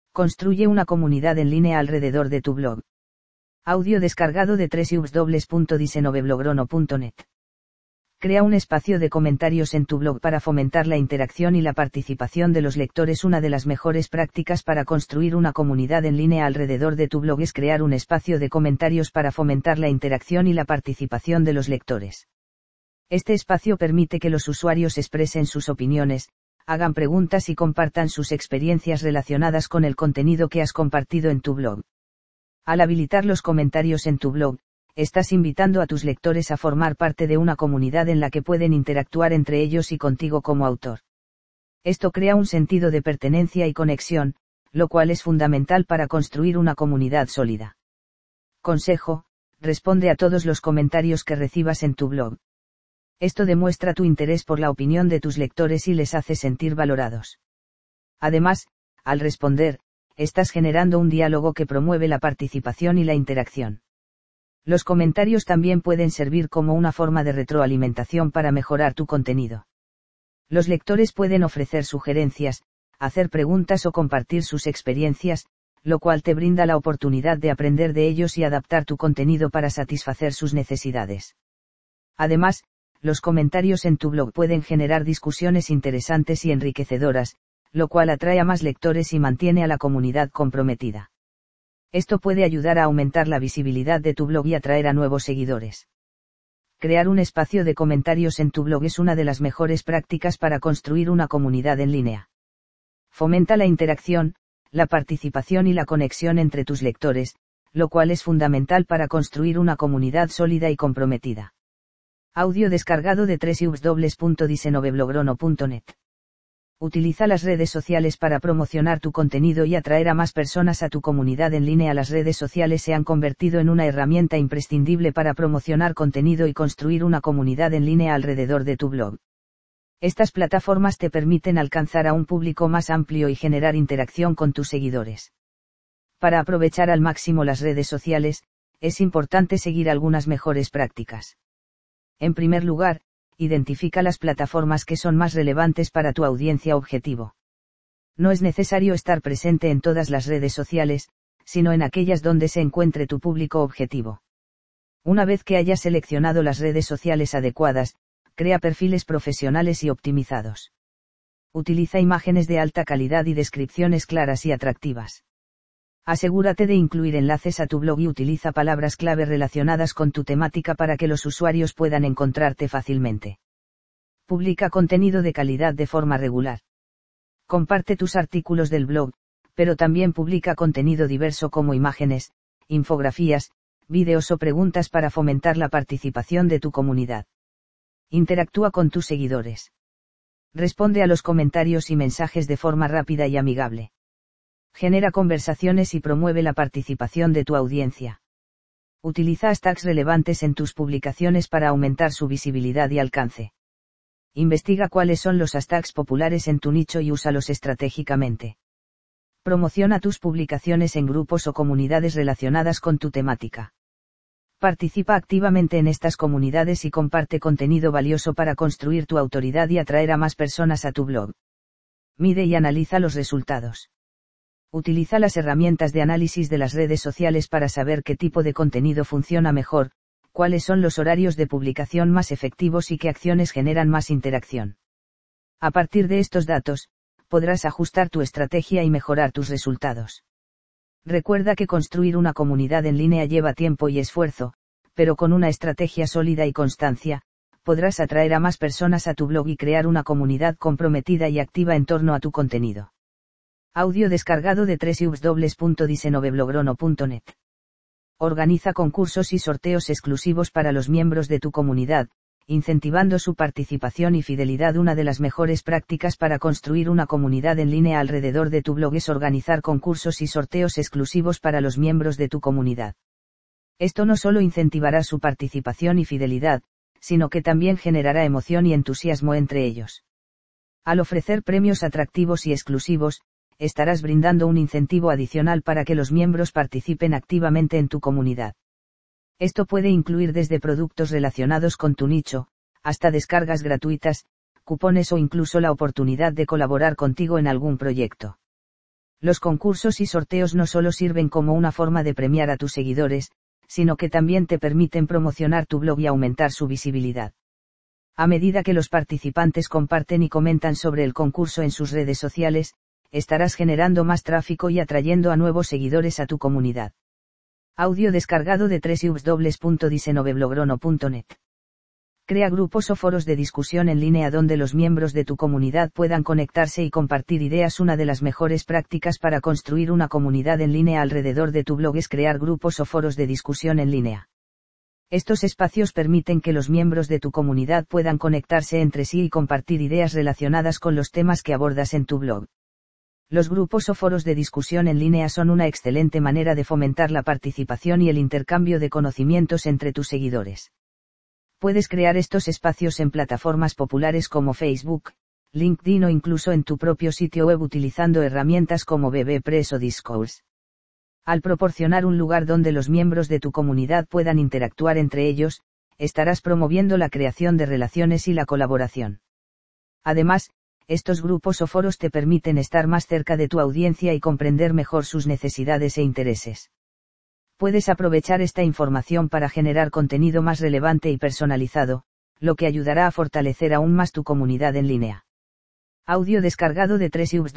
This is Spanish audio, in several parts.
Construye una comunidad en línea alrededor de tu blog. Audio descargado de www.diseñoveblogro.net. Crea un espacio de comentarios en tu blog para fomentar la interacción y la participación de los lectores. Una de las mejores prácticas para construir una comunidad en línea alrededor de tu blog es crear un espacio de comentarios para fomentar la interacción y la participación de los lectores. Este espacio permite que los usuarios expresen sus opiniones, hagan preguntas y compartan sus experiencias relacionadas con el contenido que has compartido en tu blog. Al habilitar los comentarios en tu blog, estás invitando a tus lectores a formar parte de una comunidad en la que pueden interactuar entre ellos y contigo como autor. Esto crea un sentido de pertenencia y conexión, lo cual es fundamental para construir una comunidad sólida. Consejo: responde a todos los comentarios que recibas en tu blog. Esto demuestra tu interés por la opinión de tus lectores y les hace sentir valorados. Además, al responder, estás generando un diálogo que promueve la participación y la interacción. Los comentarios también pueden servir como una forma de retroalimentación para mejorar tu contenido. Los lectores pueden ofrecer sugerencias, hacer preguntas o compartir sus experiencias, lo cual te brinda la oportunidad de aprender de ellos y adaptar tu contenido para satisfacer sus necesidades. Además, los comentarios en tu blog pueden generar discusiones interesantes y enriquecedoras, lo cual atrae a más lectores y mantiene a la comunidad comprometida. Esto puede ayudar a aumentar la visibilidad de tu blog y atraer a nuevos seguidores. Crear un espacio de comentarios en tu blog es una de las mejores prácticas para construir una comunidad en línea. Fomenta la interacción, la participación y la conexión entre tus lectores, lo cual es fundamental para construir una comunidad sólida y comprometida. Audio descargado de www.diseñoveblogro.net. Utiliza las redes sociales para promocionar tu contenido y atraer a más personas a tu comunidad en línea. Las redes sociales se han convertido en una herramienta imprescindible para promocionar contenido y construir una comunidad en línea alrededor de tu blog. Estas plataformas te permiten alcanzar a un público más amplio y generar interacción con tus seguidores. Para aprovechar al máximo las redes sociales, es importante seguir algunas mejores prácticas. En primer lugar, identifica las plataformas que son más relevantes para tu audiencia objetivo. No es necesario estar presente en todas las redes sociales, sino en aquellas donde se encuentre tu público objetivo. Una vez que hayas seleccionado las redes sociales adecuadas, crea perfiles profesionales y optimizados. Utiliza imágenes de alta calidad y descripciones claras y atractivas. Asegúrate de incluir enlaces a tu blog y utiliza palabras clave relacionadas con tu temática para que los usuarios puedan encontrarte fácilmente. Publica contenido de calidad de forma regular. Comparte tus artículos del blog, pero también publica contenido diverso como imágenes, infografías, vídeos o preguntas para fomentar la participación de tu comunidad. Interactúa con tus seguidores. Responde a los comentarios y mensajes de forma rápida y amigable. Genera conversaciones y promueve la participación de tu audiencia. Utiliza hashtags relevantes en tus publicaciones para aumentar su visibilidad y alcance. Investiga cuáles son los hashtags populares en tu nicho y úsalos estratégicamente. Promociona tus publicaciones en grupos o comunidades relacionadas con tu temática. Participa activamente en estas comunidades y comparte contenido valioso para construir tu autoridad y atraer a más personas a tu blog. Mide y analiza los resultados. Utiliza las herramientas de análisis de las redes sociales para saber qué tipo de contenido funciona mejor, cuáles son los horarios de publicación más efectivos y qué acciones generan más interacción. A partir de estos datos, podrás ajustar tu estrategia y mejorar tus resultados. Recuerda que construir una comunidad en línea lleva tiempo y esfuerzo, pero con una estrategia sólida y constancia, podrás atraer a más personas a tu blog y crear una comunidad comprometida y activa en torno a tu contenido. Audio descargado de www.diseñoveblogro.net. Organiza concursos y sorteos exclusivos para los miembros de tu comunidad, incentivando su participación y fidelidad. Una de las mejores prácticas para construir una comunidad en línea alrededor de tu blog es organizar concursos y sorteos exclusivos para los miembros de tu comunidad. Esto no solo incentivará su participación y fidelidad, sino que también generará emoción y entusiasmo entre ellos. Al ofrecer premios atractivos y exclusivos, estarás brindando un incentivo adicional para que los miembros participen activamente en tu comunidad. Esto puede incluir desde productos relacionados con tu nicho, hasta descargas gratuitas, cupones o incluso la oportunidad de colaborar contigo en algún proyecto. Los concursos y sorteos no solo sirven como una forma de premiar a tus seguidores, sino que también te permiten promocionar tu blog y aumentar su visibilidad. A medida que los participantes comparten y comentan sobre el concurso en sus redes sociales, estarás generando más tráfico y atrayendo a nuevos seguidores a tu comunidad. Audio descargado de www.disenoveblogrono.net. Crea grupos o foros de discusión en línea donde los miembros de tu comunidad puedan conectarse y compartir ideas. Una de las mejores prácticas para construir una comunidad en línea alrededor de tu blog es crear grupos o foros de discusión en línea. Estos espacios permiten que los miembros de tu comunidad puedan conectarse entre sí y compartir ideas relacionadas con los temas que abordas en tu blog. Los grupos o foros de discusión en línea son una excelente manera de fomentar la participación y el intercambio de conocimientos entre tus seguidores. Puedes crear estos espacios en plataformas populares como Facebook, LinkedIn o incluso en tu propio sitio web utilizando herramientas como BBPress o Discourse. Al proporcionar un lugar donde los miembros de tu comunidad puedan interactuar entre ellos, estarás promoviendo la creación de relaciones y la colaboración. Además, estos grupos o foros te permiten estar más cerca de tu audiencia y comprender mejor sus necesidades e intereses. Puedes aprovechar esta información para generar contenido más relevante y personalizado, lo que ayudará a fortalecer aún más tu comunidad en línea. Audio descargado de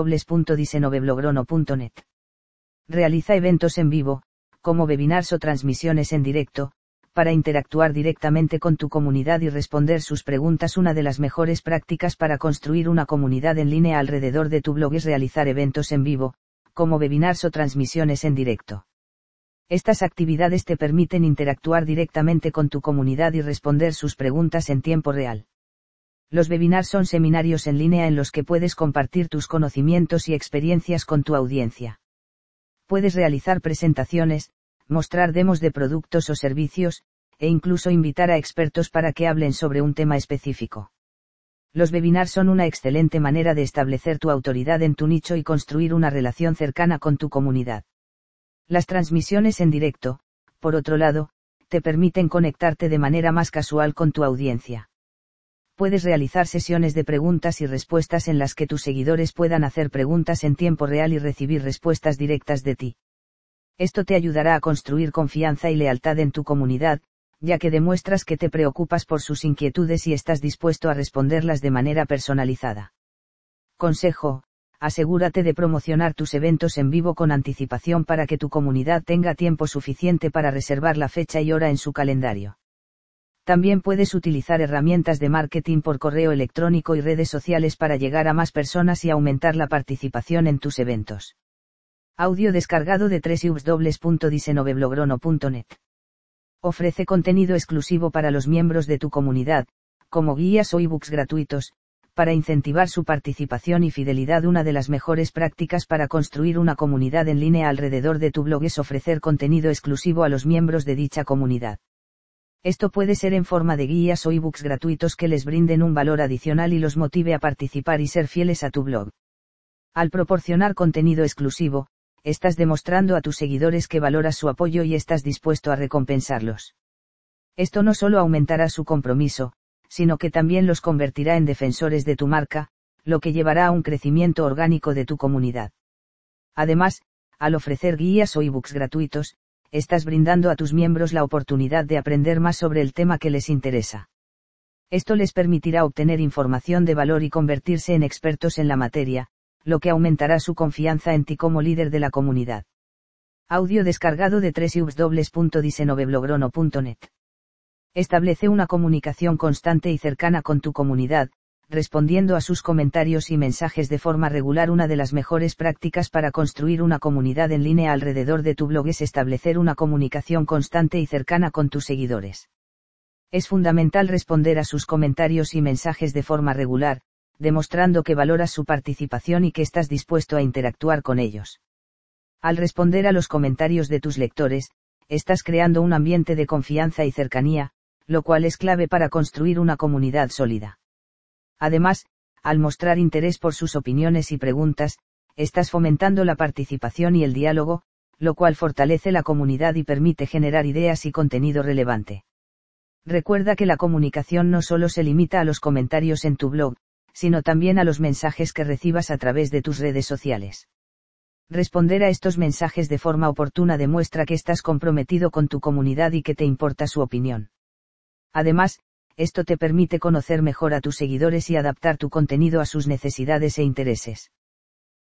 www.disenoveblogrono.net. Realiza eventos en vivo, como webinars o transmisiones en directo, para interactuar directamente con tu comunidad y responder sus preguntas. Una de las mejores prácticas para construir una comunidad en línea alrededor de tu blog es realizar eventos en vivo, como webinars o transmisiones en directo. Estas actividades te permiten interactuar directamente con tu comunidad y responder sus preguntas en tiempo real. Los webinars son seminarios en línea en los que puedes compartir tus conocimientos y experiencias con tu audiencia. Puedes realizar presentaciones, mostrar demos de productos o servicios, e incluso invitar a expertos para que hablen sobre un tema específico. Los webinars son una excelente manera de establecer tu autoridad en tu nicho y construir una relación cercana con tu comunidad. Las transmisiones en directo, por otro lado, te permiten conectarte de manera más casual con tu audiencia. Puedes realizar sesiones de preguntas y respuestas en las que tus seguidores puedan hacer preguntas en tiempo real y recibir respuestas directas de ti. Esto te ayudará a construir confianza y lealtad en tu comunidad, ya que demuestras que te preocupas por sus inquietudes y estás dispuesto a responderlas de manera personalizada. Consejo: asegúrate de promocionar tus eventos en vivo con anticipación para que tu comunidad tenga tiempo suficiente para reservar la fecha y hora en su calendario. También puedes utilizar herramientas de marketing por correo electrónico y redes sociales para llegar a más personas y aumentar la participación en tus eventos. Audio descargado de www.disenoveblogrono.net. Ofrece contenido exclusivo para los miembros de tu comunidad, como guías o ebooks gratuitos, para incentivar su participación y fidelidad. Una de las mejores prácticas para construir una comunidad en línea alrededor de tu blog es ofrecer contenido exclusivo a los miembros de dicha comunidad. Esto puede ser en forma de guías o ebooks gratuitos que les brinden un valor adicional y los motive a participar y ser fieles a tu blog. Al proporcionar contenido exclusivo, estás demostrando a tus seguidores que valoras su apoyo y estás dispuesto a recompensarlos. Esto no solo aumentará su compromiso, sino que también los convertirá en defensores de tu marca, lo que llevará a un crecimiento orgánico de tu comunidad. Además, al ofrecer guías o ebooks gratuitos, estás brindando a tus miembros la oportunidad de aprender más sobre el tema que les interesa. Esto les permitirá obtener información de valor y convertirse en expertos en la materia, lo que aumentará su confianza en ti como líder de la comunidad. Audio descargado de www.disenoveblogrono.net. Establece una comunicación constante y cercana con tu comunidad, respondiendo a sus comentarios y mensajes de forma regular. Una de las mejores prácticas para construir una comunidad en línea alrededor de tu blog es establecer una comunicación constante y cercana con tus seguidores. Es fundamental responder a sus comentarios y mensajes de forma regular, demostrando que valoras su participación y que estás dispuesto a interactuar con ellos. Al responder a los comentarios de tus lectores, estás creando un ambiente de confianza y cercanía, lo cual es clave para construir una comunidad sólida. Además, al mostrar interés por sus opiniones y preguntas, estás fomentando la participación y el diálogo, lo cual fortalece la comunidad y permite generar ideas y contenido relevante. Recuerda que la comunicación no solo se limita a los comentarios en tu blog, sino también a los mensajes que recibas a través de tus redes sociales. Responder a estos mensajes de forma oportuna demuestra que estás comprometido con tu comunidad y que te importa su opinión. Además, esto te permite conocer mejor a tus seguidores y adaptar tu contenido a sus necesidades e intereses.